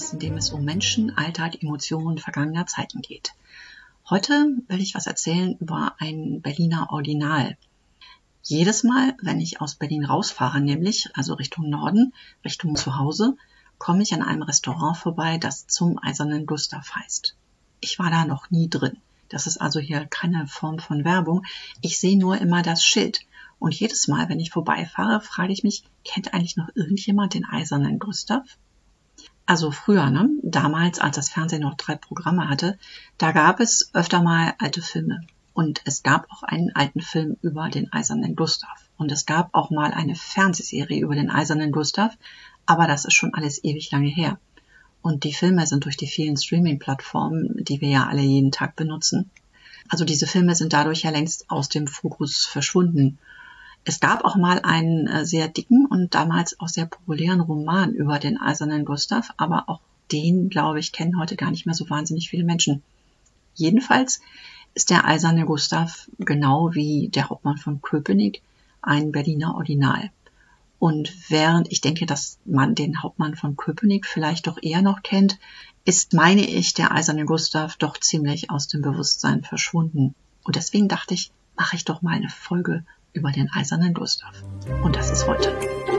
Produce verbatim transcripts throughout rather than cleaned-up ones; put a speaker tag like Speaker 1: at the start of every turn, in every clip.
Speaker 1: Podcast, in dem es um Menschen, Alltag, Emotionen vergangener Zeiten geht. Heute will ich was erzählen über ein Berliner Original. Jedes Mal, wenn ich aus Berlin rausfahre, nämlich also Richtung Norden, Richtung Zuhause, komme ich an einem Restaurant vorbei, das zum Eisernen Gustav heißt. Ich war da noch nie drin. Das ist also hier keine Form von Werbung. Ich sehe nur immer das Schild. Und jedes Mal, wenn ich vorbeifahre, frage ich mich, kennt eigentlich noch irgendjemand den Eisernen Gustav? Also früher, ne? Damals, als das Fernsehen noch drei Programme hatte, da gab es öfter mal alte Filme. Und es gab auch einen alten Film über den Eisernen Gustav. Und es gab auch mal eine Fernsehserie über den Eisernen Gustav, aber das ist schon alles ewig lange her. Und die Filme sind durch die vielen Streaming-Plattformen, die wir ja alle jeden Tag benutzen. Also diese Filme sind dadurch ja längst aus dem Fokus verschwunden. Es gab auch mal einen äh, sehr dicken und damals auch sehr populären Roman über den Eisernen Gustav, aber auch den, glaube ich, kennen heute gar nicht mehr so wahnsinnig viele Menschen. Jedenfalls ist der Eiserne Gustav, genau wie der Hauptmann von Köpenick, ein Berliner Original. Und während ich denke, dass man den Hauptmann von Köpenick vielleicht doch eher noch kennt, ist, meine ich, der Eiserne Gustav doch ziemlich aus dem Bewusstsein verschwunden. Und deswegen dachte ich, mache ich doch mal eine Folge über den Eisernen Gustav. Und das ist heute.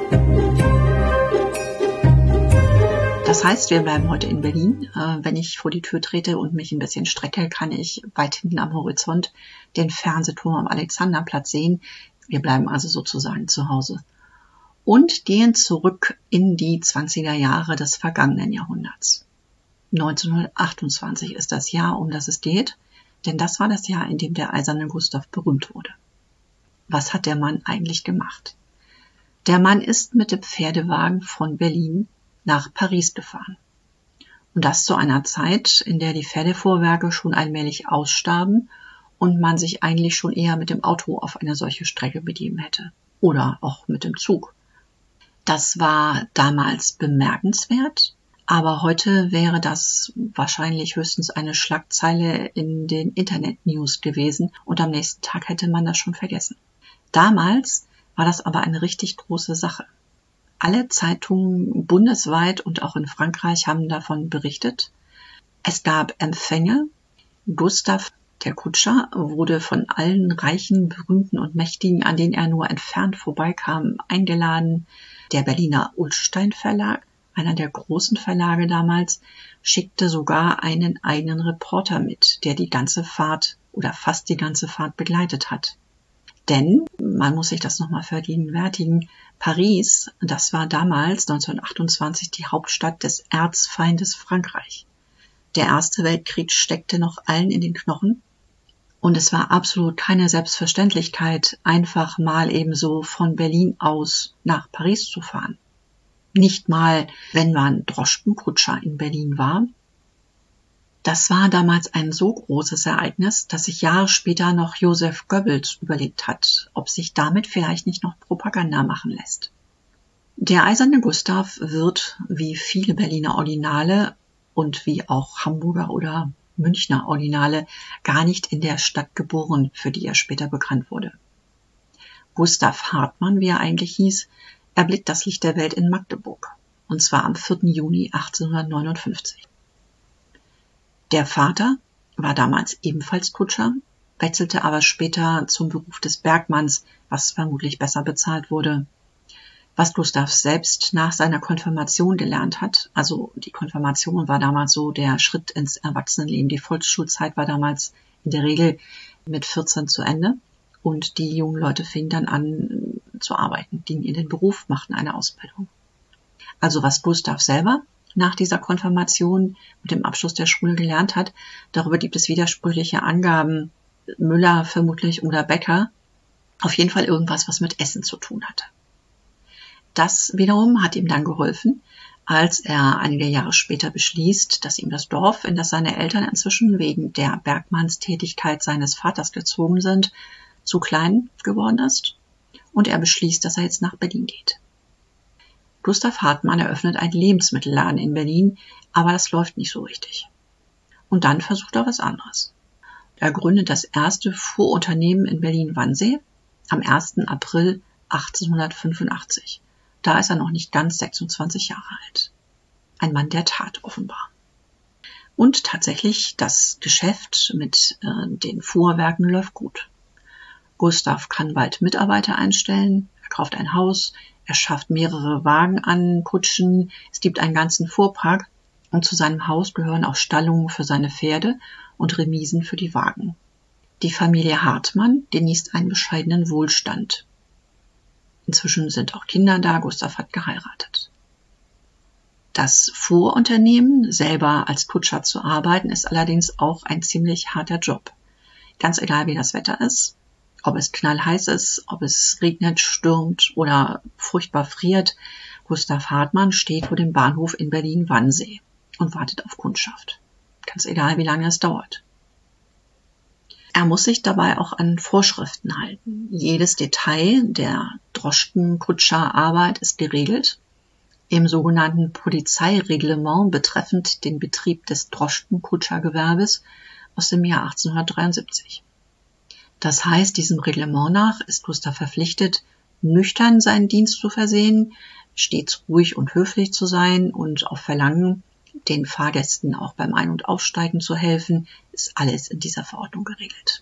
Speaker 1: Das heißt, wir bleiben heute in Berlin. Wenn ich vor die Tür trete und mich ein bisschen strecke, kann ich weit hinten am Horizont den Fernsehturm am Alexanderplatz sehen. Wir bleiben also sozusagen zu Hause. Und gehen zurück in die zwanziger Jahre des vergangenen Jahrhunderts. neunzehnhundertachtundzwanzig ist das Jahr, um das es geht, denn das war das Jahr, in dem der Eiserne Gustav berühmt wurde. Was hat der Mann eigentlich gemacht? Der Mann ist mit dem Pferdewagen von Berlin nach Paris gefahren. Und das zu einer Zeit, in der die Pferdefuhrwerke schon allmählich ausstarben und man sich eigentlich schon eher mit dem Auto auf eine solche Strecke begeben hätte. Oder auch mit dem Zug. Das war damals bemerkenswert, aber heute wäre das wahrscheinlich höchstens eine Schlagzeile in den Internet-News gewesen und am nächsten Tag hätte man das schon vergessen. Damals war das aber eine richtig große Sache. Alle Zeitungen bundesweit und auch in Frankreich haben davon berichtet. Es gab Empfänge. Gustav, der Kutscher, wurde von allen Reichen, Berühmten und Mächtigen, an denen er nur entfernt vorbeikam, eingeladen. Der Berliner Ullstein Verlag, einer der großen Verlage damals, schickte sogar einen eigenen Reporter mit, der die ganze Fahrt oder fast die ganze Fahrt begleitet hat. Denn, man muss sich das nochmal vergegenwärtigen, Paris, das war damals neunzehnhundertachtundzwanzig die Hauptstadt des Erzfeindes Frankreich. Der Erste Weltkrieg steckte noch allen in den Knochen und es war absolut keine Selbstverständlichkeit, einfach mal ebenso von Berlin aus nach Paris zu fahren. Nicht mal, wenn man Droschkenkutscher in Berlin war. Das war damals ein so großes Ereignis, dass sich Jahre später noch Joseph Goebbels überlegt hat, ob sich damit vielleicht nicht noch Propaganda machen lässt. Der Eiserne Gustav wird, wie viele Berliner Originale und wie auch Hamburger oder Münchner Originale, gar nicht in der Stadt geboren, für die er später bekannt wurde. Gustav Hartmann, wie er eigentlich hieß, erblickt das Licht der Welt in Magdeburg, und zwar am vierten Juni achtzehnhundertneunundfünfzig. Der Vater war damals ebenfalls Kutscher, wechselte aber später zum Beruf des Bergmanns, was vermutlich besser bezahlt wurde. Was Gustav selbst nach seiner Konfirmation gelernt hat, also die Konfirmation war damals so der Schritt ins Erwachsenenleben. Die Volksschulzeit war damals in der Regel mit vierzehn zu Ende und die jungen Leute fingen dann an zu arbeiten, gingen in den Beruf, machten eine Ausbildung. Also was Gustav selber nach dieser Konfirmation mit dem Abschluss der Schule gelernt hat, darüber gibt es widersprüchliche Angaben. Müller vermutlich oder Bäcker, auf jeden Fall irgendwas, was mit Essen zu tun hatte. Das wiederum hat ihm dann geholfen, als er einige Jahre später beschließt, dass ihm das Dorf, in das seine Eltern inzwischen wegen der Bergmannstätigkeit seines Vaters gezogen sind, zu klein geworden ist und er beschließt, dass er jetzt nach Berlin geht. Gustav Hartmann eröffnet einen Lebensmittelladen in Berlin, aber das läuft nicht so richtig. Und dann versucht er was anderes. Er gründet das erste Fuhrunternehmen in Berlin-Wannsee am ersten April achtzehnhundertfünfundachtzig. Da ist er noch nicht ganz sechsundzwanzig Jahre alt. ein Mann der Tat offenbar. Und tatsächlich, das Geschäft mit äh, den Fuhrwerken läuft gut. Gustav kann bald Mitarbeiter einstellen, er kauft ein Haus, er schafft mehrere Wagen an, Kutschen, es gibt einen ganzen Fuhrpark und zu seinem Haus gehören auch Stallungen für seine Pferde und Remisen für die Wagen. Die Familie Hartmann genießt einen bescheidenen Wohlstand. Inzwischen sind auch Kinder da, Gustav hat geheiratet. Das Fuhrunternehmen, selber als Kutscher zu arbeiten, ist allerdings auch ein ziemlich harter Job. Ganz egal, wie das Wetter ist, ob es knallheiß ist, ob es regnet, stürmt oder furchtbar friert, Gustav Hartmann steht vor dem Bahnhof in Berlin-Wannsee und wartet auf Kundschaft. Ganz egal, wie lange es dauert. Er muss sich dabei auch an Vorschriften halten. Jedes Detail der Droschkenkutscherarbeit ist geregelt. Im sogenannten Polizeireglement betreffend den Betrieb des Droschkenkutschergewerbes aus dem Jahr achtzehnhundertdreiundsiebzig. Das heißt, diesem Reglement nach ist Gustav verpflichtet, nüchtern seinen Dienst zu versehen, stets ruhig und höflich zu sein und auf Verlangen den Fahrgästen auch beim Ein- und Aussteigen zu helfen, ist alles in dieser Verordnung geregelt.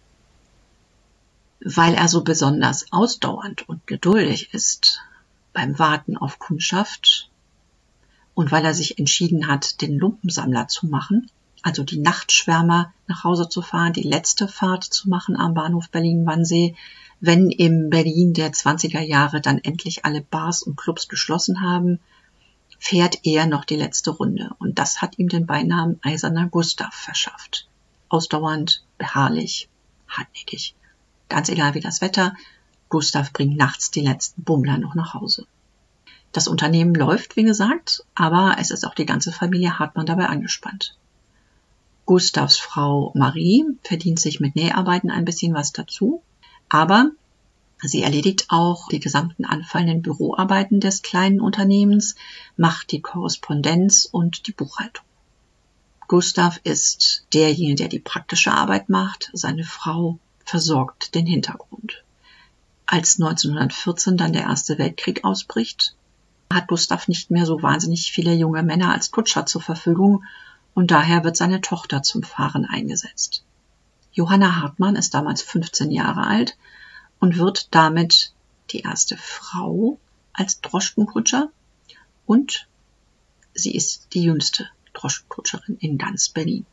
Speaker 1: Weil er so besonders ausdauernd und geduldig ist beim Warten auf Kundschaft und weil er sich entschieden hat, den Lumpensammler zu machen, also die Nachtschwärmer nach Hause zu fahren, die letzte Fahrt zu machen am Bahnhof Berlin-Wannsee, wenn im Berlin der zwanziger Jahre dann endlich alle Bars und Clubs geschlossen haben, fährt er noch die letzte Runde. Und das hat ihm den Beinamen Eiserner Gustav verschafft. Ausdauernd, beharrlich, hartnäckig. Ganz egal wie das Wetter, Gustav bringt nachts die letzten Bummler noch nach Hause. Das Unternehmen läuft, wie gesagt, aber es ist auch die ganze Familie Hartmann dabei angespannt. Gustavs Frau Marie verdient sich mit Näharbeiten ein bisschen was dazu, aber sie erledigt auch die gesamten anfallenden Büroarbeiten des kleinen Unternehmens, macht die Korrespondenz und die Buchhaltung. Gustav ist derjenige, der die praktische Arbeit macht, seine Frau versorgt den Hintergrund. Als neunzehnhundertvierzehn dann der Erste Weltkrieg ausbricht, hat Gustav nicht mehr so wahnsinnig viele junge Männer als Kutscher zur Verfügung und daher wird seine Tochter zum Fahren eingesetzt. Johanna Hartmann ist damals fünfzehn Jahre alt und wird damit die erste Frau als Droschkenkutscher und sie ist die jüngste Droschkenkutscherin in ganz Berlin.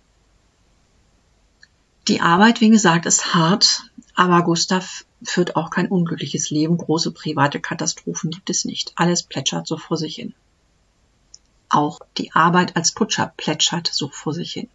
Speaker 1: Die Arbeit, wie gesagt, ist hart, aber Gustav führt auch kein unglückliches Leben. Große private Katastrophen gibt es nicht. Alles plätschert so vor sich hin. Auch die Arbeit als Kutscher plätschert so vor sich hin.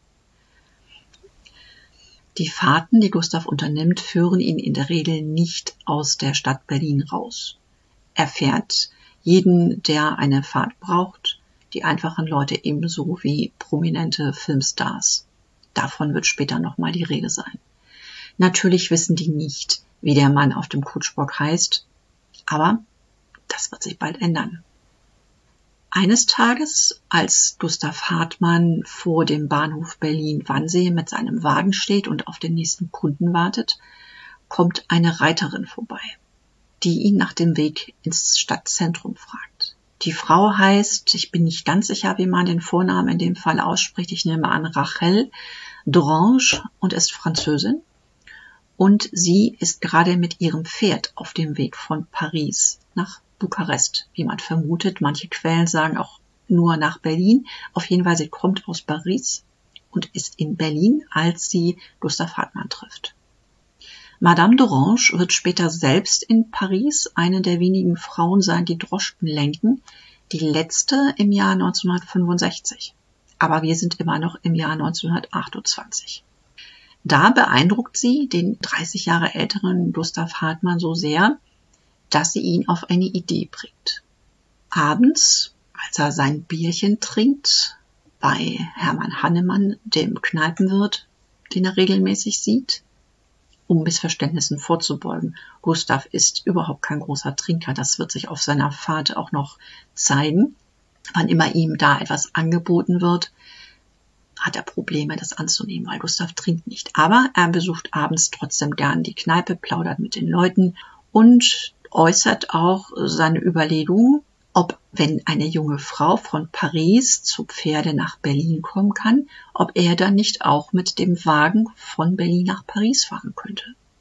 Speaker 1: Die Fahrten, die Gustav unternimmt, führen ihn in der Regel nicht aus der Stadt Berlin raus. Er fährt jeden, der eine Fahrt braucht, die einfachen Leute ebenso wie prominente Filmstars. Davon wird später nochmal die Rede sein. Natürlich wissen die nicht, wie der Mann auf dem Kutschbock heißt, aber das wird sich bald ändern. Eines Tages, als Gustav Hartmann vor dem Bahnhof Berlin-Wannsee mit seinem Wagen steht und auf den nächsten Kunden wartet, kommt eine Reiterin vorbei, die ihn nach dem Weg ins Stadtzentrum fragt. Die Frau heißt, ich bin nicht ganz sicher, wie man den Vornamen in dem Fall ausspricht, ich nehme an Rachel d'Orange und ist Französin. Und sie ist gerade mit ihrem Pferd auf dem Weg von Paris nach Bukarest, wie man vermutet. Manche Quellen sagen auch nur nach Berlin. Auf jeden Fall, sie kommt aus Paris und ist in Berlin, als sie Gustav Hartmann trifft. Madame d'Orange wird später selbst in Paris eine der wenigen Frauen sein, die Droschken lenken, die letzte im Jahr neunzehnhundertfünfundsechzig. Aber wir sind immer noch im Jahr neunzehnhundertachtundzwanzig. Da beeindruckt sie den dreißig Jahre älteren Gustav Hartmann so sehr, dass sie ihn auf eine Idee bringt. Abends, als er sein Bierchen trinkt, bei Hermann Hannemann, dem Kneipenwirt, den er regelmäßig sieht, um Missverständnissen vorzubeugen. Gustav ist überhaupt kein großer Trinker, das wird sich auf seiner Fahrt auch noch zeigen. Wann immer ihm da etwas angeboten wird, hat er Probleme, das anzunehmen, weil Gustav trinkt nicht. Aber er besucht abends trotzdem gern die Kneipe, plaudert mit den Leuten und äußert auch seine Überlegung, ob, wenn eine junge Frau von Paris zu Pferde nach Berlin kommen kann, ob er dann nicht auch mit dem Wagen von Berlin nach Paris fahren könnte.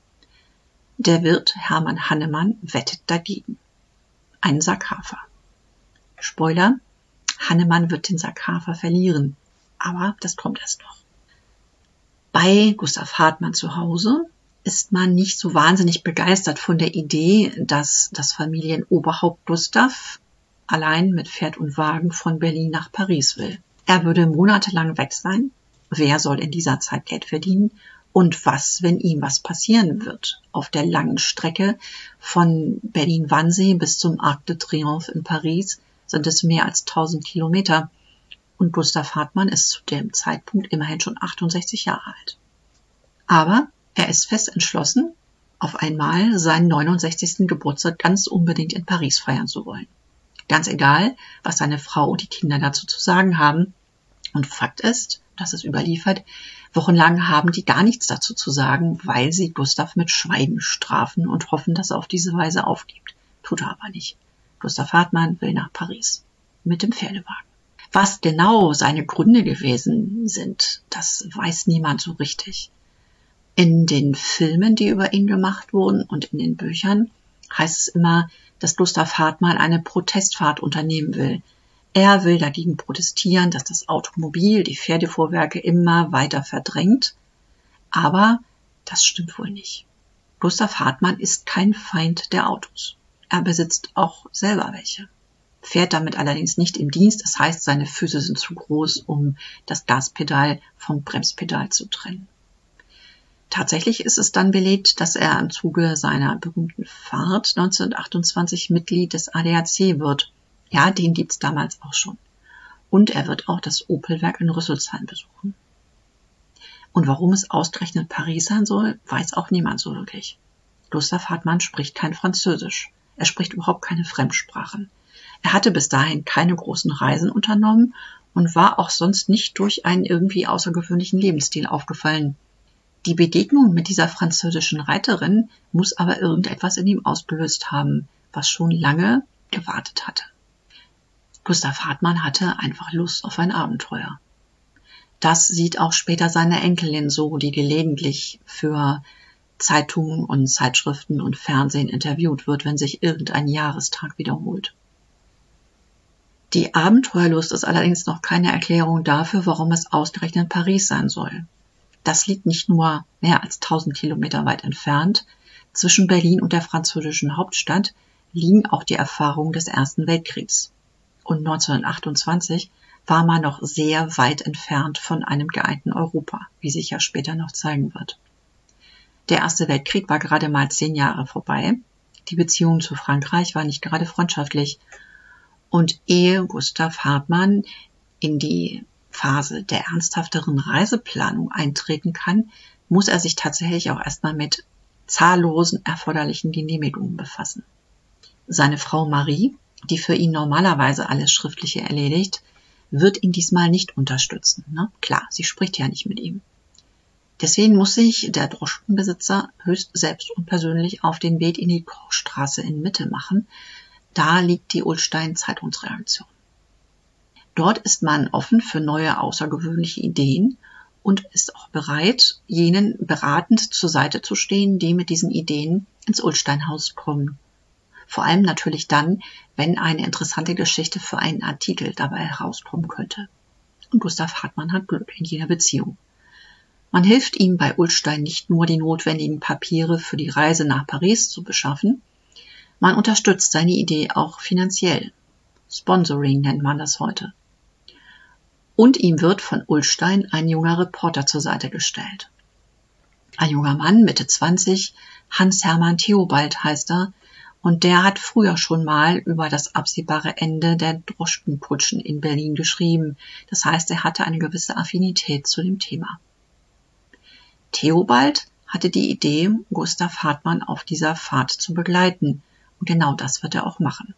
Speaker 1: Der Wirt Hermann Hannemann wettet dagegen. Einen Sack Hafer. Spoiler, Hannemann wird den Sack Hafer verlieren, aber das kommt erst noch. Bei Gustav Hartmann zu Hause ist man nicht so wahnsinnig begeistert von der Idee, dass das Familienoberhaupt Gustav allein mit Pferd und Wagen von Berlin nach Paris will. Er würde monatelang weg sein. Wer soll in dieser Zeit Geld verdienen? Und was, wenn ihm was passieren wird? Auf der langen Strecke von Berlin-Wannsee bis zum Arc de Triomphe in Paris sind es mehr als tausend Kilometer. Und Gustav Hartmann ist zu dem Zeitpunkt immerhin schon achtundsechzig Jahre alt. Aber er ist fest entschlossen, auf einmal seinen neunundsechzigsten Geburtstag ganz unbedingt in Paris feiern zu wollen. Ganz egal, was seine Frau und die Kinder dazu zu sagen haben. Und Fakt ist, das ist überliefert, wochenlang haben die gar nichts dazu zu sagen, weil sie Gustav mit Schweigen strafen und hoffen, dass er auf diese Weise aufgibt. Tut er aber nicht. Gustav Hartmann will nach Paris mit dem Pferdewagen. Was genau seine Gründe gewesen sind, das weiß niemand so richtig. In den Filmen, die über ihn gemacht wurden und in den Büchern, heißt es immer, dass Gustav Hartmann eine Protestfahrt unternehmen will. Er will dagegen protestieren, dass das Automobil die Pferdefuhrwerke immer weiter verdrängt. Aber das stimmt wohl nicht. Gustav Hartmann ist kein Feind der Autos. Er besitzt auch selber welche. Fährt damit allerdings nicht im Dienst, das heißt, seine Füße sind zu groß, um das Gaspedal vom Bremspedal zu trennen. Tatsächlich ist es dann belegt, dass er im Zuge seiner berühmten Fahrt neunzehnhundertachtundzwanzig Mitglied des A D A C wird. Ja, den gibt's damals auch schon. Und er wird auch das Opelwerk in Rüsselsheim besuchen. Und warum es ausgerechnet Paris sein soll, weiß auch niemand so wirklich. Gustav Hartmann spricht kein Französisch. Er spricht überhaupt keine Fremdsprachen. Er hatte bis dahin keine großen Reisen unternommen und war auch sonst nicht durch einen irgendwie außergewöhnlichen Lebensstil aufgefallen. Die Begegnung mit dieser französischen Reiterin muss aber irgendetwas in ihm ausgelöst haben, was schon lange gewartet hatte. Gustav Hartmann hatte einfach Lust auf ein Abenteuer. Das sieht auch später seine Enkelin so, die gelegentlich für Zeitungen und Zeitschriften und Fernsehen interviewt wird, wenn sich irgendein Jahrestag wiederholt. Die Abenteuerlust ist allerdings noch keine Erklärung dafür, warum es ausgerechnet Paris sein soll. Das liegt nicht nur mehr als tausend Kilometer weit entfernt. Zwischen Berlin und der französischen Hauptstadt liegen auch die Erfahrungen des Ersten Weltkriegs. Und neunzehnhundertachtundzwanzig war man noch sehr weit entfernt von einem geeinten Europa, wie sich ja später noch zeigen wird. Der Erste Weltkrieg war gerade mal zehn Jahre vorbei. Die Beziehung zu Frankreich war nicht gerade freundschaftlich. Und ehe Gustav Hartmann in die Phase der ernsthafteren Reiseplanung eintreten kann, muss er sich tatsächlich auch erstmal mit zahllosen erforderlichen Genehmigungen befassen. Seine Frau Marie, die für ihn normalerweise alles Schriftliche erledigt, wird ihn diesmal nicht unterstützen. Ne? Klar, sie spricht ja nicht mit ihm. Deswegen muss sich der Droschkenbesitzer höchst selbst und persönlich auf den Weg in die Kochstraße in Mitte machen. Da liegt die Ullstein-Zeitungsredaktion. Dort ist man offen für neue außergewöhnliche Ideen und ist auch bereit, jenen beratend zur Seite zu stehen, die mit diesen Ideen ins Ullsteinhaus kommen. Vor allem natürlich dann, wenn eine interessante Geschichte für einen Artikel dabei herauskommen könnte. Und Gustav Hartmann hat Glück in jener Beziehung. Man hilft ihm bei Ullstein nicht nur, die notwendigen Papiere für die Reise nach Paris zu beschaffen, man unterstützt seine Idee auch finanziell. Sponsoring nennt man das heute. Und ihm wird von Ullstein ein junger Reporter zur Seite gestellt. Ein junger Mann, Mitte zwanzig, Hans-Hermann Theobald heißt er, und der hat früher schon mal über das absehbare Ende der Droschkenkutschen in Berlin geschrieben. Das heißt, er hatte eine gewisse Affinität zu dem Thema. Theobald hatte die Idee, Gustav Hartmann auf dieser Fahrt zu begleiten. Und genau das wird er auch machen.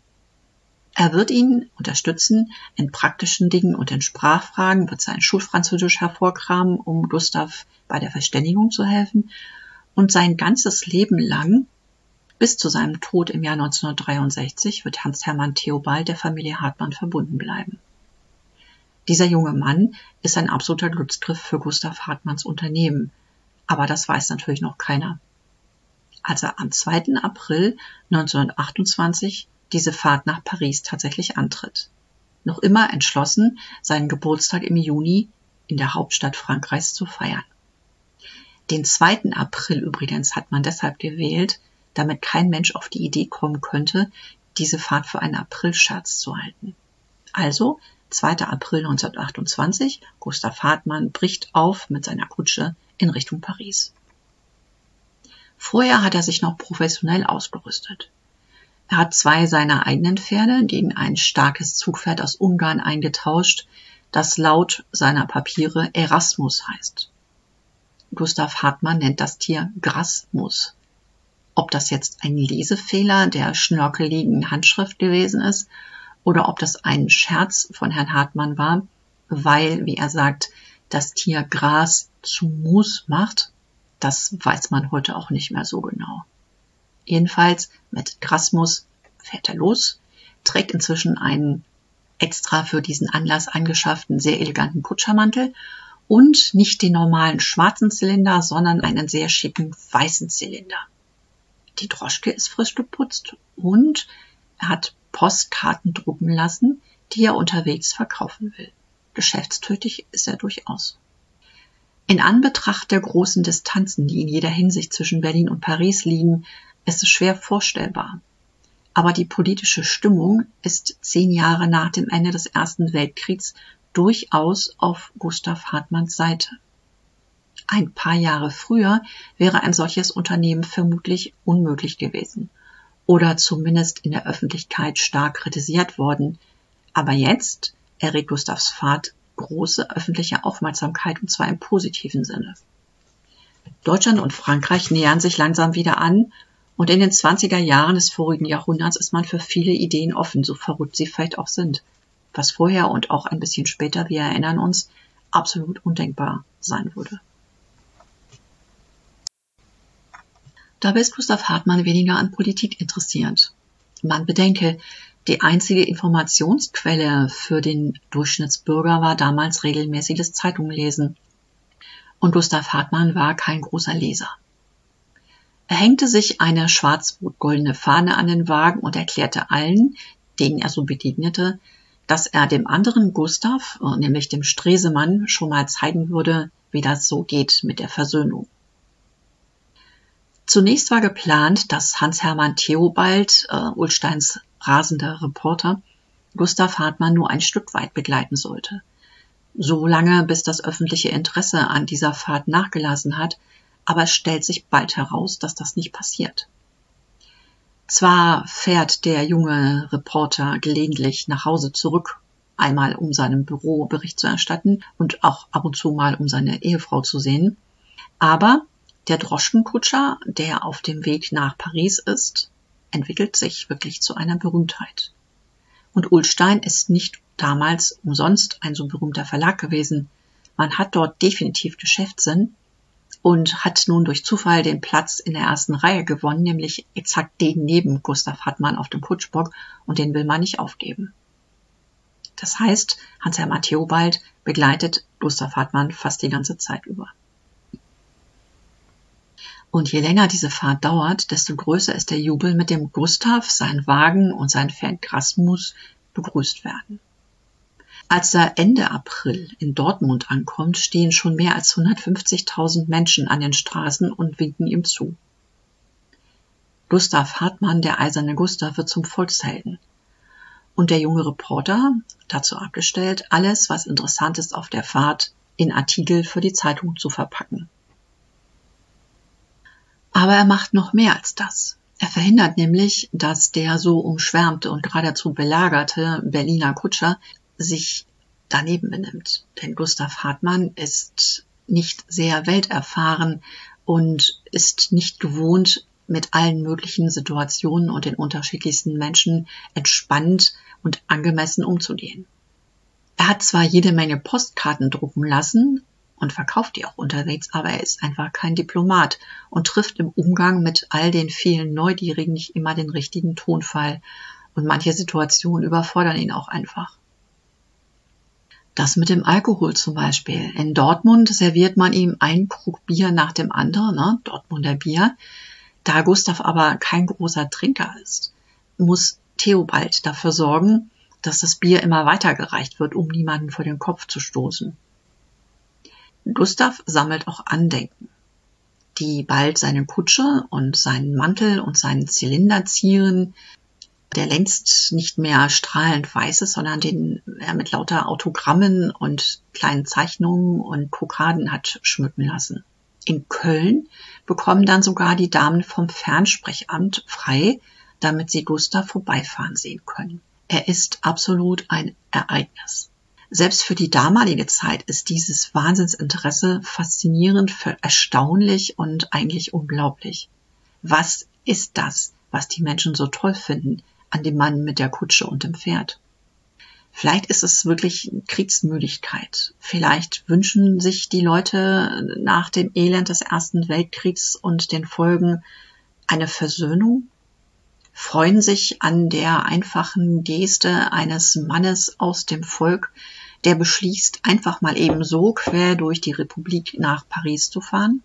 Speaker 1: Er wird ihn unterstützen in praktischen Dingen und in Sprachfragen, wird sein Schulfranzösisch hervorkramen, um Gustav bei der Verständigung zu helfen. Und sein ganzes Leben lang Bis zu seinem Tod im Jahr neunzehnhundertdreiundsechzig wird Hans-Hermann Theobald der Familie Hartmann verbunden bleiben. Dieser junge Mann ist ein absoluter Glücksgriff für Gustav Hartmanns Unternehmen, aber das weiß natürlich noch keiner. Als er am zweiten April neunzehnhundertachtundzwanzig diese Fahrt nach Paris tatsächlich antritt. Noch immer entschlossen, seinen Geburtstag im Juni in der Hauptstadt Frankreichs zu feiern. Den zweiten April übrigens hat man deshalb gewählt, damit kein Mensch auf die Idee kommen könnte, diese Fahrt für einen Aprilscherz zu halten. Also, zweiter April neunzehnhundertachtundzwanzig, Gustav Hartmann bricht auf mit seiner Kutsche in Richtung Paris. Vorher hat er sich noch professionell ausgerüstet. Er hat zwei seiner eigenen Pferde gegen ein starkes Zugpferd aus Ungarn eingetauscht, das laut seiner Papiere Erasmus heißt. Gustav Hartmann nennt das Tier Grasmus. Ob das jetzt ein Lesefehler der schnörkeligen Handschrift gewesen ist oder ob das ein Scherz von Herrn Hartmann war, weil, wie er sagt, das Tier Gras zu Mus macht, das weiß man heute auch nicht mehr so genau. Jedenfalls mit Grasmus fährt er los, trägt inzwischen einen extra für diesen Anlass angeschafften, sehr eleganten Kutschermantel und nicht den normalen schwarzen Zylinder, sondern einen sehr schicken weißen Zylinder. Die Droschke ist frisch geputzt und er hat Postkarten drucken lassen, die er unterwegs verkaufen will. Geschäftstüchtig ist er durchaus. In Anbetracht der großen Distanzen, die in jeder Hinsicht zwischen Berlin und Paris liegen, ist es schwer vorstellbar. Aber die politische Stimmung ist zehn Jahre nach dem Ende des Ersten Weltkriegs durchaus auf Gustav Hartmanns Seite. Ein paar Jahre früher wäre ein solches Unternehmen vermutlich unmöglich gewesen oder zumindest in der Öffentlichkeit stark kritisiert worden. Aber jetzt erregt Gustavs Fahrt große öffentliche Aufmerksamkeit, und zwar im positiven Sinne. Deutschland und Frankreich nähern sich langsam wieder an und in den zwanziger Jahren des vorigen Jahrhunderts ist man für viele Ideen offen, so verrückt sie vielleicht auch sind, was vorher und auch ein bisschen später, wir erinnern uns, absolut undenkbar sein würde. Dabei ist Gustav Hartmann weniger an Politik interessiert. Man bedenke, die einzige Informationsquelle für den Durchschnittsbürger war damals regelmäßiges Zeitunglesen. Und Gustav Hartmann war kein großer Leser. Er hängte sich eine schwarz-rot-goldene Fahne an den Wagen und erklärte allen, denen er so begegnete, dass er dem anderen Gustav, nämlich dem Stresemann, schon mal zeigen würde, wie das so geht mit der Versöhnung. Zunächst war geplant, dass Hans-Hermann Theobald, äh, Ullsteins rasender Reporter, Gustav Hartmann nur ein Stück weit begleiten sollte. So lange, bis das öffentliche Interesse an dieser Fahrt nachgelassen hat, aber es stellt sich bald heraus, dass das nicht passiert. Zwar fährt der junge Reporter gelegentlich nach Hause zurück, einmal um seinem Büro Bericht zu erstatten und auch ab und zu mal um seine Ehefrau zu sehen, aber der Droschkenkutscher, der auf dem Weg nach Paris ist, entwickelt sich wirklich zu einer Berühmtheit. Und Ullstein ist nicht damals umsonst ein so berühmter Verlag gewesen. Man hat dort definitiv Geschäftssinn und hat nun durch Zufall den Platz in der ersten Reihe gewonnen, nämlich exakt den neben Gustav Hartmann auf dem Kutschbock, und den will man nicht aufgeben. Das heißt, Hans-Hermann Theobald begleitet Gustav Hartmann fast die ganze Zeit über. Und je länger diese Fahrt dauert, desto größer ist der Jubel, mit dem Gustav, sein Wagen und sein Pferd Grasmus begrüßt werden. Als er Ende April in Dortmund ankommt, stehen schon mehr als hundertfünfzigtausend Menschen an den Straßen und winken ihm zu. Gustav Hartmann, der eiserne Gustav, wird zum Volkshelden. Und der junge Reporter, dazu abgestellt, alles, was interessant ist auf der Fahrt, in Artikel für die Zeitung zu verpacken. Aber er macht noch mehr als das. Er verhindert nämlich, dass der so umschwärmte und geradezu belagerte Berliner Kutscher sich daneben benimmt. Denn Gustav Hartmann ist nicht sehr welterfahren und ist nicht gewohnt, mit allen möglichen Situationen und den unterschiedlichsten Menschen entspannt und angemessen umzugehen. Er hat zwar jede Menge Postkarten drucken lassen, und verkauft die auch unterwegs, aber er ist einfach kein Diplomat und trifft im Umgang mit all den vielen Neugierigen nicht immer den richtigen Tonfall und manche Situationen überfordern ihn auch einfach. Das mit dem Alkohol zum Beispiel. In Dortmund serviert man ihm ein Krug Bier nach dem anderen, ne? Dortmunder Bier. Da Gustav aber kein großer Trinker ist, muss Theobald dafür sorgen, dass das Bier immer weitergereicht wird, um niemanden vor den Kopf zu stoßen. Gustav sammelt auch Andenken, die bald seine Kutsche und seinen Mantel und seinen Zylinder zieren, der längst nicht mehr strahlend weiß ist, sondern den er mit lauter Autogrammen und kleinen Zeichnungen und Kokaden hat schmücken lassen. In Köln bekommen dann sogar die Damen vom Fernsprechamt frei, damit sie Gustav vorbeifahren sehen können. Er ist absolut ein Ereignis. Selbst für die damalige Zeit ist dieses Wahnsinnsinteresse faszinierend, erstaunlich und eigentlich unglaublich. Was ist das, was die Menschen so toll finden an dem Mann mit der Kutsche und dem Pferd? Vielleicht ist es wirklich Kriegsmüdigkeit. Vielleicht wünschen sich die Leute nach dem Elend des Ersten Weltkriegs und den Folgen eine Versöhnung, freuen sich an der einfachen Geste eines Mannes aus dem Volk, der beschließt, einfach mal eben so quer durch die Republik nach Paris zu fahren.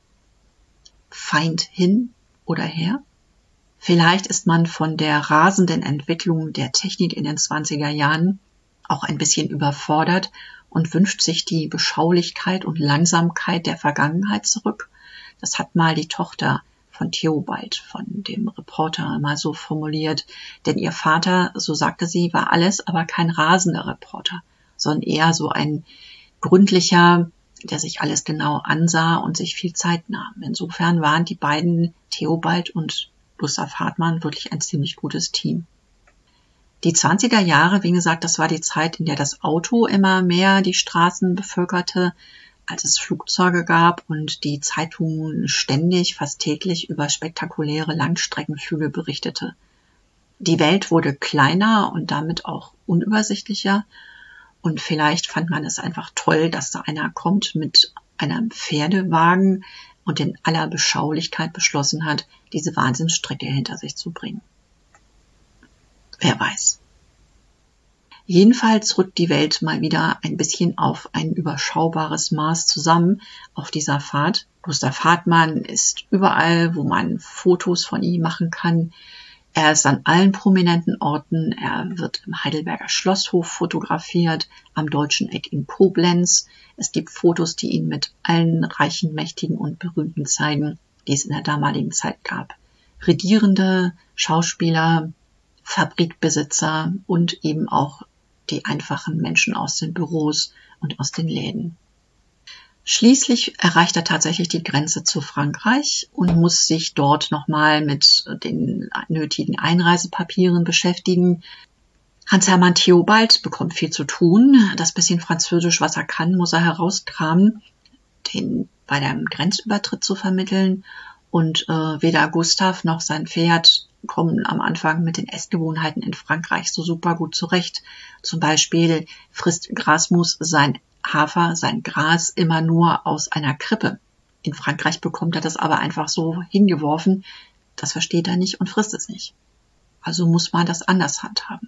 Speaker 1: Feind hin oder her. Vielleicht ist man von der rasenden Entwicklung der Technik in den zwanziger Jahren auch ein bisschen überfordert und wünscht sich die Beschaulichkeit und Langsamkeit der Vergangenheit zurück. Das hat mal die Tochter von Theobald, von dem Reporter, mal so formuliert. Denn ihr Vater, so sagte sie, war alles, aber kein rasender Reporter, sondern eher so ein gründlicher, der sich alles genau ansah und sich viel Zeit nahm. Insofern waren die beiden, Theobald und Gustav Hartmann, wirklich ein ziemlich gutes Team. Die zwanziger Jahre, wie gesagt, das war die Zeit, in der das Auto immer mehr die Straßen bevölkerte, als es Flugzeuge gab und die Zeitungen ständig, fast täglich über spektakuläre Langstreckenflüge berichtete. Die Welt wurde kleiner und damit auch unübersichtlicher und vielleicht fand man es einfach toll, dass da einer kommt mit einem Pferdewagen und in aller Beschaulichkeit beschlossen hat, diese Wahnsinnsstrecke hinter sich zu bringen. Wer weiß. Jedenfalls rückt die Welt mal wieder ein bisschen auf ein überschaubares Maß zusammen auf dieser Fahrt. Gustav Hartmann ist überall, wo man Fotos von ihm machen kann. Er ist an allen prominenten Orten. Er wird im Heidelberger Schlosshof fotografiert, am Deutschen Eck in Koblenz. Es gibt Fotos, die ihn mit allen reichen, mächtigen und berühmten zeigen, die es in der damaligen Zeit gab. Regierende, Schauspieler, Fabrikbesitzer und eben auch die einfachen Menschen aus den Büros und aus den Läden. Schließlich erreicht er tatsächlich die Grenze zu Frankreich und muss sich dort nochmal mit den nötigen Einreisepapieren beschäftigen. Hans-Hermann Theobald bekommt viel zu tun. Das bisschen Französisch, was er kann, muss er herauskramen, den bei dem Grenzübertritt zu vermitteln. Und äh, weder Gustav noch sein Pferd kommen am Anfang mit den Essgewohnheiten in Frankreich so super gut zurecht. Zum Beispiel frisst Grasmus sein Hafer, sein Gras immer nur aus einer Krippe. In Frankreich bekommt er das aber einfach so hingeworfen. Das versteht er nicht und frisst es nicht. Also muss man das anders handhaben.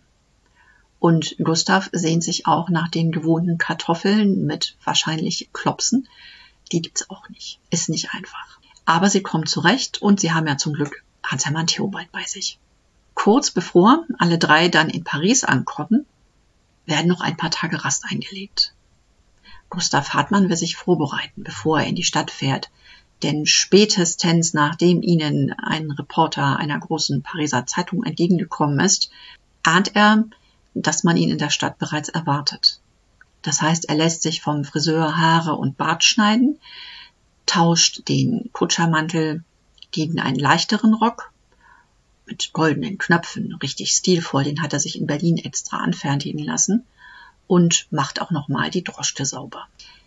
Speaker 1: Und Gustav sehnt sich auch nach den gewohnten Kartoffeln mit wahrscheinlich Klopsen. Die gibt's auch nicht. Ist nicht einfach. Aber sie kommen zurecht und sie haben ja zum Glück Hans-Hermann Theobald bei sich. Kurz bevor alle drei dann in Paris ankommen, werden noch ein paar Tage Rast eingelegt. Gustav Hartmann will sich vorbereiten, bevor er in die Stadt fährt, denn spätestens nachdem ihnen ein Reporter einer großen Pariser Zeitung entgegengekommen ist, ahnt er, dass man ihn in der Stadt bereits erwartet. Das heißt, er lässt sich vom Friseur Haare und Bart schneiden, tauscht den Kutschermantel gegen einen leichteren Rock mit goldenen Knöpfen, richtig stilvoll, den hat er sich in Berlin extra anfertigen lassen und macht auch nochmal die Droschke sauber.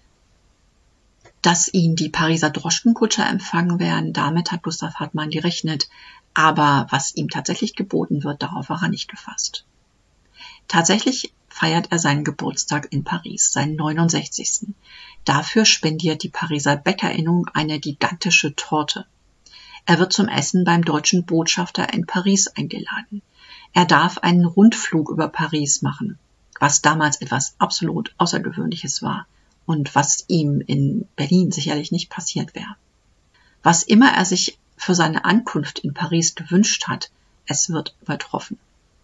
Speaker 1: Dass ihn die Pariser Droschkenkutscher empfangen werden, damit hat Gustav Hartmann gerechnet, aber was ihm tatsächlich geboten wird, darauf war er nicht gefasst. Tatsächlich feiert er seinen Geburtstag in Paris, seinen neunundsechzigsten Dafür spendiert die Pariser Bäckerinnung eine gigantische Torte. Er wird zum Essen beim deutschen Botschafter in Paris eingeladen. Er darf einen Rundflug über Paris machen, was damals etwas absolut Außergewöhnliches war und was ihm in Berlin sicherlich nicht passiert wäre. Was immer er sich für seine Ankunft in Paris gewünscht hat, es wird übertroffen.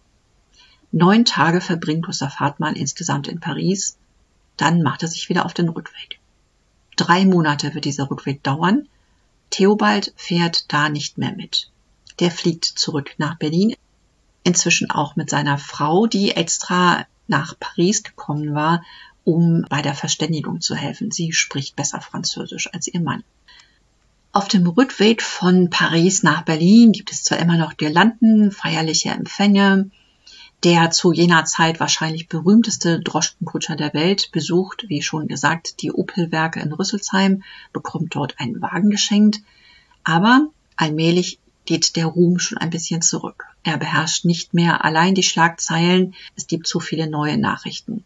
Speaker 1: Neun Tage verbringt Gustav Hartmann insgesamt in Paris, dann macht er sich wieder auf den Rückweg. Drei Monate wird dieser Rückweg dauern. Theobald fährt da nicht mehr mit. Der fliegt zurück nach Berlin, inzwischen auch mit seiner Frau, die extra nach Paris gekommen war, um bei der Verständigung zu helfen. Sie spricht besser Französisch als ihr Mann. Auf dem Rückweg von Paris nach Berlin gibt es zwar immer noch Girlanden, feierliche Empfänge. Der zu jener Zeit wahrscheinlich berühmteste Droschkenkutscher der Welt besucht, wie schon gesagt, die Opel-Werke in Rüsselsheim, bekommt dort einen Wagen geschenkt. Aber allmählich geht der Ruhm schon ein bisschen zurück. Er beherrscht nicht mehr allein die Schlagzeilen, es gibt zu viele neue Nachrichten.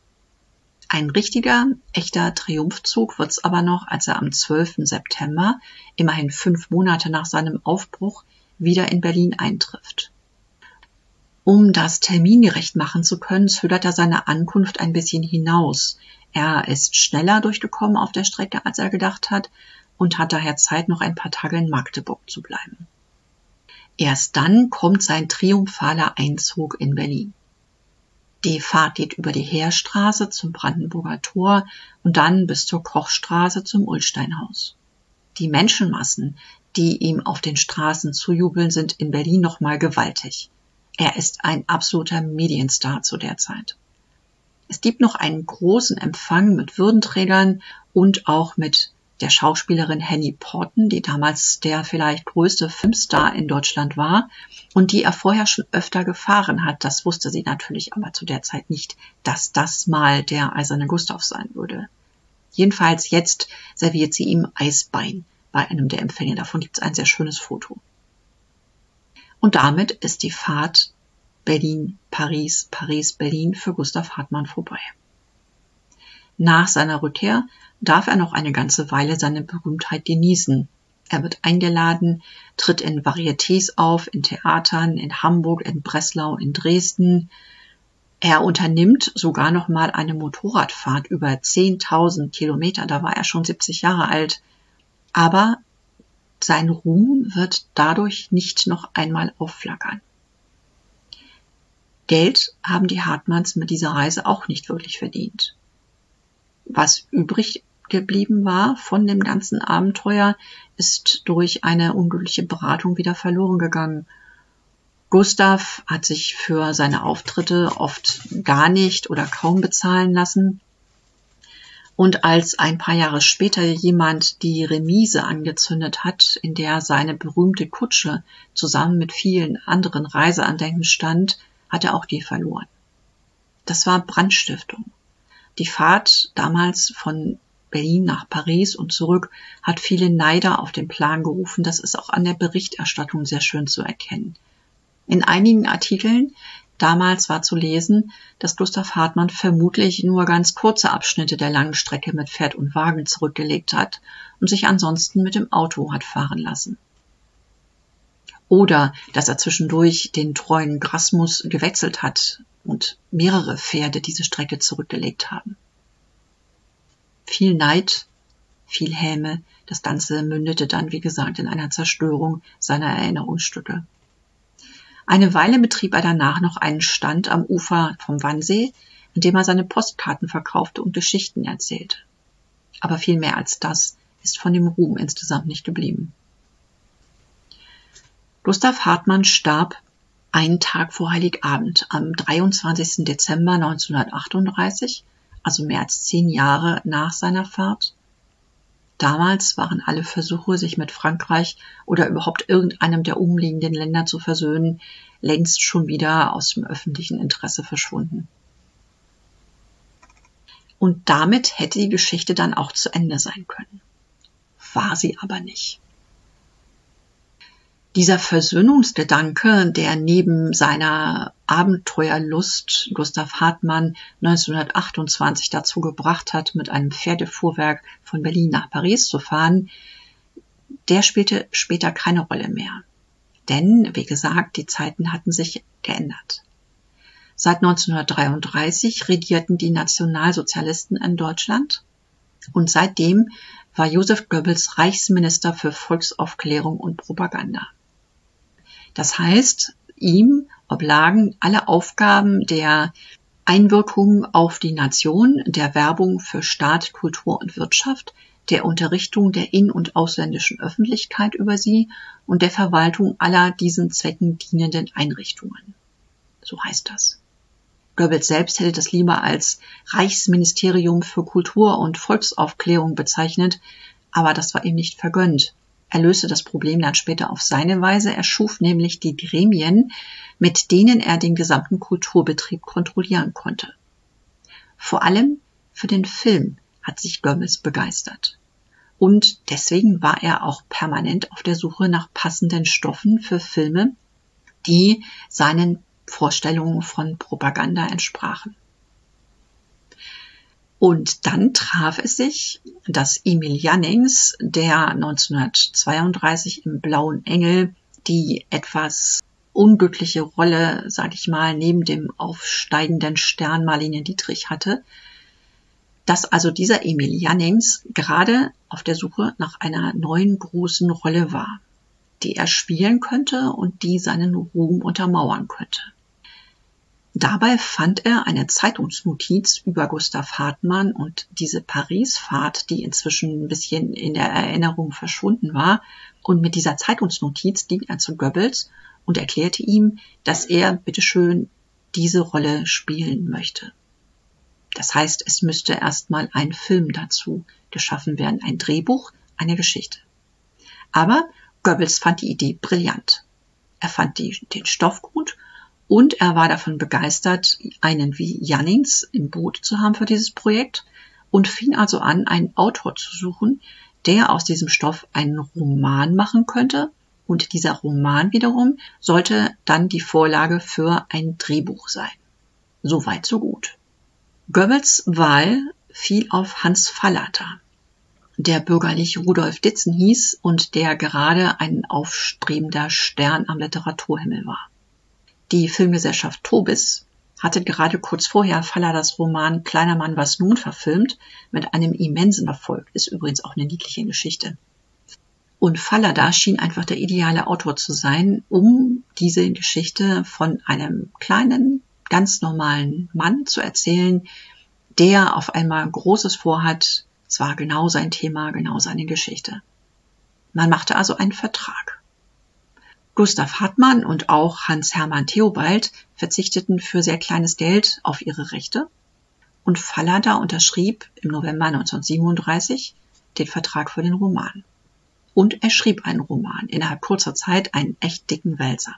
Speaker 1: Ein richtiger, echter Triumphzug wird's aber noch, als er am zwölften September, immerhin fünf Monate nach seinem Aufbruch, wieder in Berlin eintrifft. Um das termingerecht machen zu können, zögert er seine Ankunft ein bisschen hinaus. Er ist schneller durchgekommen auf der Strecke, als er gedacht hat, und hat daher Zeit, noch ein paar Tage in Magdeburg zu bleiben. Erst dann kommt sein triumphaler Einzug in Berlin. Die Fahrt geht über die Heerstraße zum Brandenburger Tor und dann bis zur Kochstraße zum Ullsteinhaus. Die Menschenmassen, die ihm auf den Straßen zujubeln, sind in Berlin nochmal gewaltig. Er ist ein absoluter Medienstar zu der Zeit. Es gibt noch einen großen Empfang mit Würdenträgern und auch mit der Schauspielerin Henny Porten, die damals der vielleicht größte Filmstar in Deutschland war und die er vorher schon öfter gefahren hat. Das wusste sie natürlich aber zu der Zeit nicht, dass das mal der Eiserne Gustav sein würde. Jedenfalls jetzt serviert sie ihm Eisbein bei einem der Empfänge. Davon gibt es ein sehr schönes Foto. Und damit ist die Fahrt Berlin-Paris, Paris-Berlin für Gustav Hartmann vorbei. Nach seiner Rückkehr darf er noch eine ganze Weile seine Berühmtheit genießen. Er wird eingeladen, tritt in Varietés auf, in Theatern, in Hamburg, in Breslau, in Dresden. Er unternimmt sogar noch mal eine Motorradfahrt über zehntausend Kilometer, da war er schon siebzig Jahre alt. Aber sein Ruhm wird dadurch nicht noch einmal aufflackern. Geld haben die Hartmanns mit dieser Reise auch nicht wirklich verdient. Was übrig geblieben war von dem ganzen Abenteuer, ist durch eine unglückliche Beratung wieder verloren gegangen. Gustav hat sich für seine Auftritte oft gar nicht oder kaum bezahlen lassen. Und als ein paar Jahre später jemand die Remise angezündet hat, in der seine berühmte Kutsche zusammen mit vielen anderen Reiseandenken stand, hat er auch die verloren. Das war Brandstiftung. Die Fahrt damals von Berlin nach Paris und zurück hat viele Neider auf den Plan gerufen. Das ist auch an der Berichterstattung sehr schön zu erkennen. In einigen Artikeln damals war zu lesen, dass Gustav Hartmann vermutlich nur ganz kurze Abschnitte der langen Strecke mit Pferd und Wagen zurückgelegt hat und sich ansonsten mit dem Auto hat fahren lassen. Oder dass er zwischendurch den treuen Grasmus gewechselt hat und mehrere Pferde diese Strecke zurückgelegt haben. Viel Neid, viel Häme, das Ganze mündete dann, wie gesagt, in einer Zerstörung seiner Erinnerungsstücke. Eine Weile betrieb er danach noch einen Stand am Ufer vom Wannsee, in dem er seine Postkarten verkaufte und Geschichten erzählte. Aber viel mehr als das ist von dem Ruhm insgesamt nicht geblieben. Gustav Hartmann starb einen Tag vor Heiligabend, am dreiundzwanzigsten Dezember neunzehnhundertachtunddreißig, also mehr als zehn Jahre nach seiner Fahrt. Damals waren alle Versuche, sich mit Frankreich oder überhaupt irgendeinem der umliegenden Länder zu versöhnen, längst schon wieder aus dem öffentlichen Interesse verschwunden. Und damit hätte die Geschichte dann auch zu Ende sein können. War sie aber nicht. Dieser Versöhnungsgedanke, der neben seiner Abenteuerlust Gustav Hartmann neunzehnhundertachtundzwanzig dazu gebracht hat, mit einem Pferdefuhrwerk von Berlin nach Paris zu fahren, der spielte später keine Rolle mehr. Denn, wie gesagt, die Zeiten hatten sich geändert. Seit neunzehnhundertdreiunddreißig regierten die Nationalsozialisten in Deutschland und seitdem war Joseph Goebbels Reichsminister für Volksaufklärung und Propaganda. Das heißt, ihm oblagen alle Aufgaben der Einwirkung auf die Nation, der Werbung für Staat, Kultur und Wirtschaft, der Unterrichtung der in- und ausländischen Öffentlichkeit über sie und der Verwaltung aller diesen Zwecken dienenden Einrichtungen. So heißt das. Goebbels selbst hätte das lieber als Reichsministerium für Kultur und Volksaufklärung bezeichnet, aber das war ihm nicht vergönnt. Er löste das Problem dann später auf seine Weise. Er schuf nämlich die Gremien, mit denen er den gesamten Kulturbetrieb kontrollieren konnte. Vor allem für den Film hat sich Goebbels begeistert. Und deswegen war er auch permanent auf der Suche nach passenden Stoffen für Filme, die seinen Vorstellungen von Propaganda entsprachen. Und dann traf es sich, dass Emil Jannings, der neunzehnhundertzweiunddreißig im Blauen Engel die etwas unglückliche Rolle, sag ich mal, neben dem aufsteigenden Stern Marlene Dietrich hatte, dass also dieser Emil Jannings gerade auf der Suche nach einer neuen großen Rolle war, die er spielen könnte und die seinen Ruhm untermauern könnte. Dabei fand er eine Zeitungsnotiz über Gustav Hartmann und diese Paris-Fahrt, die inzwischen ein bisschen in der Erinnerung verschwunden war. Und mit dieser Zeitungsnotiz ging er zu Goebbels und erklärte ihm, dass er bitteschön diese Rolle spielen möchte. Das heißt, es müsste erstmal ein Film dazu geschaffen werden, ein Drehbuch, eine Geschichte. Aber Goebbels fand die Idee brillant. Er fand die, den Stoff gut und er war davon begeistert, einen wie Jannings im Boot zu haben für dieses Projekt und fing also an, einen Autor zu suchen, der aus diesem Stoff einen Roman machen könnte. Und dieser Roman wiederum sollte dann die Vorlage für ein Drehbuch sein. So weit, so gut. Goebbels Wahl fiel auf Hans Fallada, der bürgerlich Rudolf Ditzen hieß und der gerade ein aufstrebender Stern am Literaturhimmel war. Die Filmgesellschaft Tobis hatte gerade kurz vorher Falladas Roman Kleiner Mann, was nun verfilmt, mit einem immensen Erfolg. Ist übrigens auch eine niedliche Geschichte. Und Fallada schien einfach der ideale Autor zu sein, um diese Geschichte von einem kleinen, ganz normalen Mann zu erzählen, der auf einmal Großes vorhat. Es war genau sein Thema, genau seine Geschichte. Man machte also einen Vertrag. Gustav Hartmann und auch Hans-Hermann Theobald verzichteten für sehr kleines Geld auf ihre Rechte und Fallada unterschrieb im November neunzehnhundertsiebenunddreißig den Vertrag für den Roman. Und er schrieb einen Roman, innerhalb kurzer Zeit einen echt dicken Wälzer.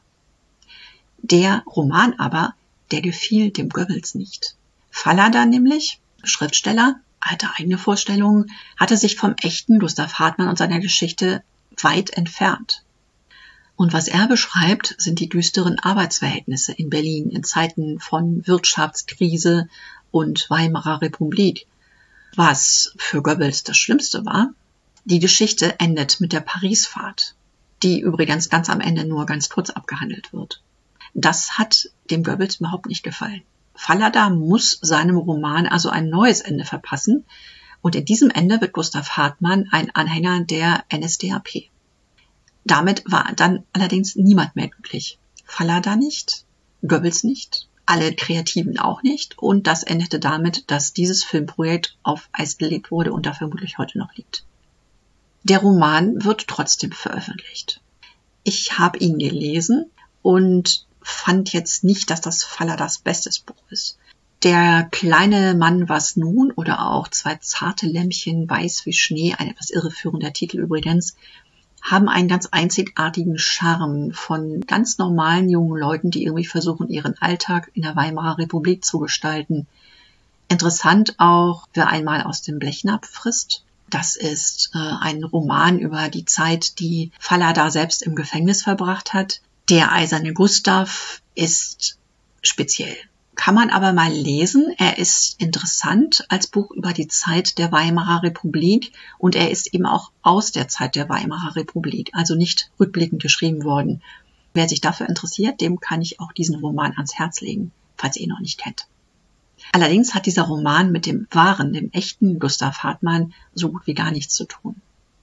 Speaker 1: Der Roman aber, der gefiel dem Goebbels nicht. Fallada nämlich, Schriftsteller, hatte eigene Vorstellungen, hatte sich vom echten Gustav Hartmann und seiner Geschichte weit entfernt. Und was er beschreibt, sind die düsteren Arbeitsverhältnisse in Berlin in Zeiten von Wirtschaftskrise und Weimarer Republik. Was für Goebbels das Schlimmste war, die Geschichte endet mit der Paris-Fahrt, die übrigens ganz am Ende nur ganz kurz abgehandelt wird. Das hat dem Goebbels überhaupt nicht gefallen. Fallada muss seinem Roman also ein neues Ende verpassen und in diesem Ende wird Gustav Hartmann ein Anhänger der N S D A P. Damit war dann allerdings niemand mehr glücklich. Fallada nicht, Goebbels nicht, alle Kreativen auch nicht und das endete damit, dass dieses Filmprojekt auf Eis gelegt wurde und da vermutlich heute noch liegt. Der Roman wird trotzdem veröffentlicht. Ich habe ihn gelesen und fand jetzt nicht, dass das Falladas bestes Buch ist. Der kleine Mann, was nun oder auch Zwei zarte Lämmchen, weiß wie Schnee, ein etwas irreführender Titel übrigens, haben einen ganz einzigartigen Charme von ganz normalen jungen Leuten, die irgendwie versuchen, ihren Alltag in der Weimarer Republik zu gestalten. Interessant auch, wer einmal aus dem Blechnapf frisst. Das ist äh, ein Roman über die Zeit, die Fallada selbst im Gefängnis verbracht hat. Der eiserne Gustav ist speziell. Kann man aber mal lesen. Er ist interessant als Buch über die Zeit der Weimarer Republik und er ist eben auch aus der Zeit der Weimarer Republik, also nicht rückblickend geschrieben worden. Wer sich dafür interessiert, dem kann ich auch diesen Roman ans Herz legen, falls ihr ihn noch nicht kennt. Allerdings hat dieser Roman mit dem wahren, dem echten Gustav Hartmann so gut wie gar nichts zu tun.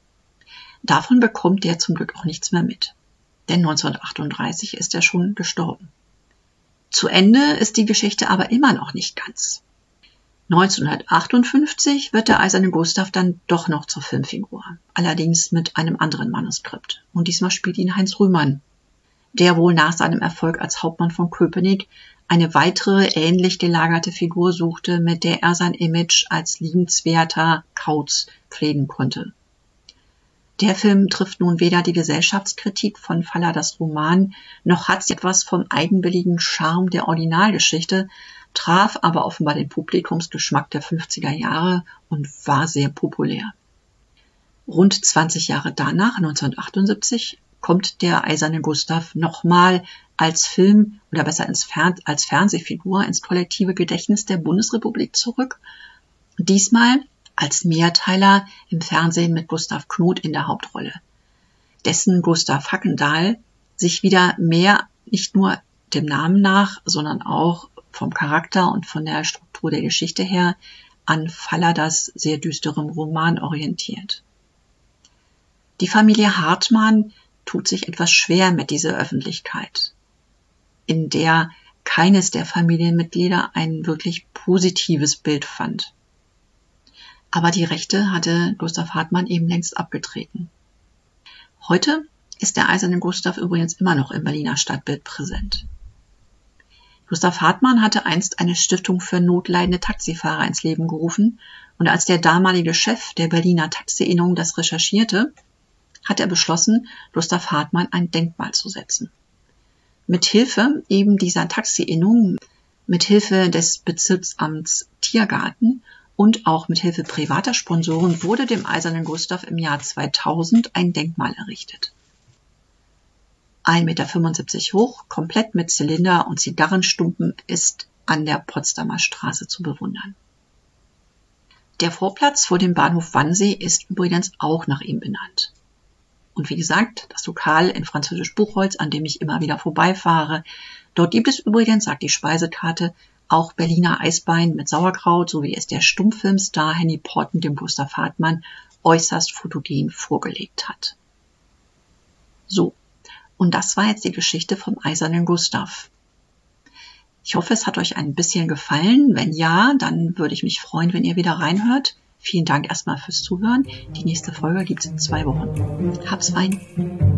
Speaker 1: Davon bekommt der zum Glück auch nichts mehr mit, denn neunzehnhundertachtunddreißig ist er schon gestorben. Zu Ende ist die Geschichte aber immer noch nicht ganz. neunzehnhundertachtundfünfzig wird der Eiserne Gustav dann doch noch zur Filmfigur, allerdings mit einem anderen Manuskript. Und diesmal spielt ihn Heinz Rühmann, der wohl nach seinem Erfolg als Hauptmann von Köpenick eine weitere ähnlich gelagerte Figur suchte, mit der er sein Image als liebenswerter Kauz pflegen konnte. Der Film trifft nun weder die Gesellschaftskritik von Falladas Roman, noch hat sie etwas vom eigenwilligen Charme der Originalgeschichte, traf aber offenbar den Publikumsgeschmack der fünfziger Jahre und war sehr populär. Rund zwanzig Jahre danach, neunzehnhundertachtundsiebzig, kommt der Eiserne Gustav nochmal als Film oder besser ins Fern- als Fernsehfigur ins kollektive Gedächtnis der Bundesrepublik zurück. Diesmal als Mehrteiler im Fernsehen mit Gustav Knot in der Hauptrolle, dessen Gustav Hackendahl sich wieder mehr nicht nur dem Namen nach, sondern auch vom Charakter und von der Struktur der Geschichte her an Falladas sehr düsterem Roman orientiert. Die Familie Hartmann tut sich etwas schwer mit dieser Öffentlichkeit, in der keines der Familienmitglieder ein wirklich positives Bild fand. Aber die Rechte hatte Gustav Hartmann eben längst abgetreten. Heute ist der Eiserne Gustav übrigens immer noch im Berliner Stadtbild präsent. Gustav Hartmann hatte einst eine Stiftung für notleidende Taxifahrer ins Leben gerufen und als der damalige Chef der Berliner Taxi-Innung das recherchierte, hat er beschlossen, Gustav Hartmann ein Denkmal zu setzen. Mit Hilfe eben dieser Taxi-Innung, mit Hilfe des Bezirksamts Tiergarten und auch mit Hilfe privater Sponsoren wurde dem Eisernen Gustav im Jahr zweitausend ein Denkmal errichtet. ein Meter fünfundsiebzig hoch, komplett mit Zylinder und Zigarrenstumpen, ist an der Potsdamer Straße zu bewundern. Der Vorplatz vor dem Bahnhof Wannsee ist übrigens auch nach ihm benannt. Und wie gesagt, das Lokal in Französisch-Buchholz, an dem ich immer wieder vorbeifahre, dort gibt es übrigens, sagt die Speisekarte, auch Berliner Eisbein mit Sauerkraut, so wie es der Stummfilmstar Henny Porten dem Gustav Hartmann äußerst fotogen vorgelegt hat. So, und das war jetzt die Geschichte vom Eisernen Gustav. Ich hoffe, es hat euch ein bisschen gefallen. Wenn ja, dann würde ich mich freuen, wenn ihr wieder reinhört. Vielen Dank erstmal fürs Zuhören. Die nächste Folge gibt's in zwei Wochen. Hab's fein.